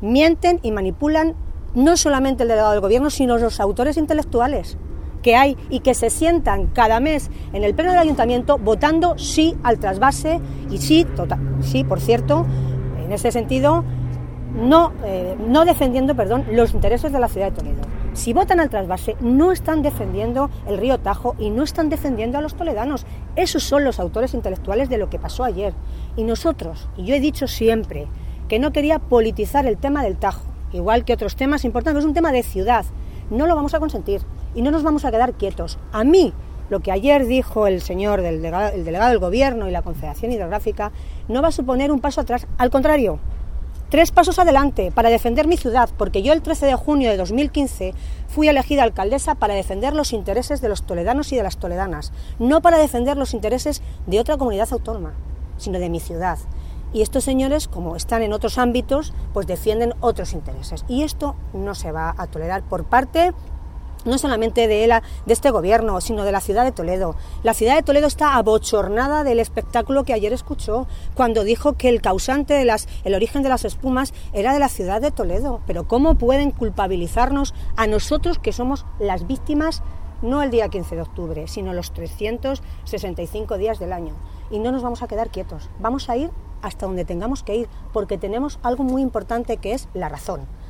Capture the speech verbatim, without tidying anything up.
mienten y manipulan no solamente el delegado del gobierno, sino los autores intelectuales que hay y que se sientan cada mes en el pleno del ayuntamiento votando sí al trasvase y sí, total, sí, por cierto, en ese sentido, no, eh, no defendiendo, perdón, los intereses de la ciudad de Toledo. Si votan al trasvase, no están defendiendo el río Tajo y no están defendiendo a los toledanos. Esos son los autores intelectuales de lo que pasó ayer. Y nosotros, y yo he dicho siempre que no quería politizar el tema del Tajo, igual que otros temas importantes, es un tema de ciudad. No lo vamos a consentir y no nos vamos a quedar quietos. A mí, lo que ayer dijo el señor del delegado, el delegado del Gobierno y la Confederación Hidrográfica no va a suponer un paso atrás, al contrario, tres pasos adelante para defender mi ciudad, porque yo el trece de junio de dos mil quince fui elegida alcaldesa para defender los intereses de los toledanos y de las toledanas, no para defender los intereses de otra comunidad autónoma, sino de mi ciudad. Y estos señores, como están en otros ámbitos, pues defienden otros intereses. Y esto no se va a tolerar por parte no solamente de, la, de este gobierno, sino de la ciudad de Toledo. La ciudad de Toledo está abochornada del espectáculo que ayer escuchó cuando dijo que el causante, de las, el origen de las espumas, era de la ciudad de Toledo. Pero ¿cómo pueden culpabilizarnos a nosotros que somos las víctimas, no el día quince de octubre, sino los trescientos sesenta y cinco días del año? Y no nos vamos a quedar quietos, vamos a ir hasta donde tengamos que ir, porque tenemos algo muy importante que es la razón.